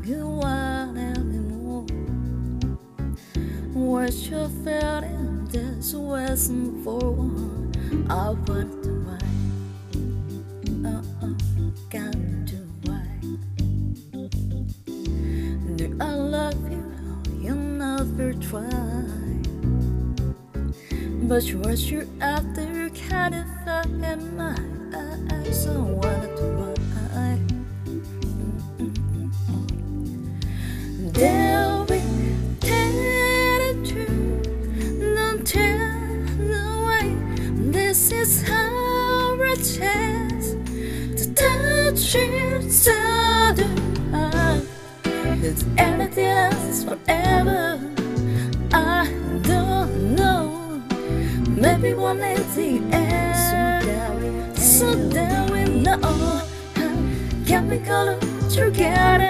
you want anymore. What you're feeling, this wasn't for one. I want to write, got to write. Do I love you? You never tried. But what you're after kind of felt in my eyes. I wanted to write. They'll be telling the truth, don't tell the way. This is our chance to touch each other. It's anything else forever. I don't know. Maybe one at the end. So that we know. Can we call it together?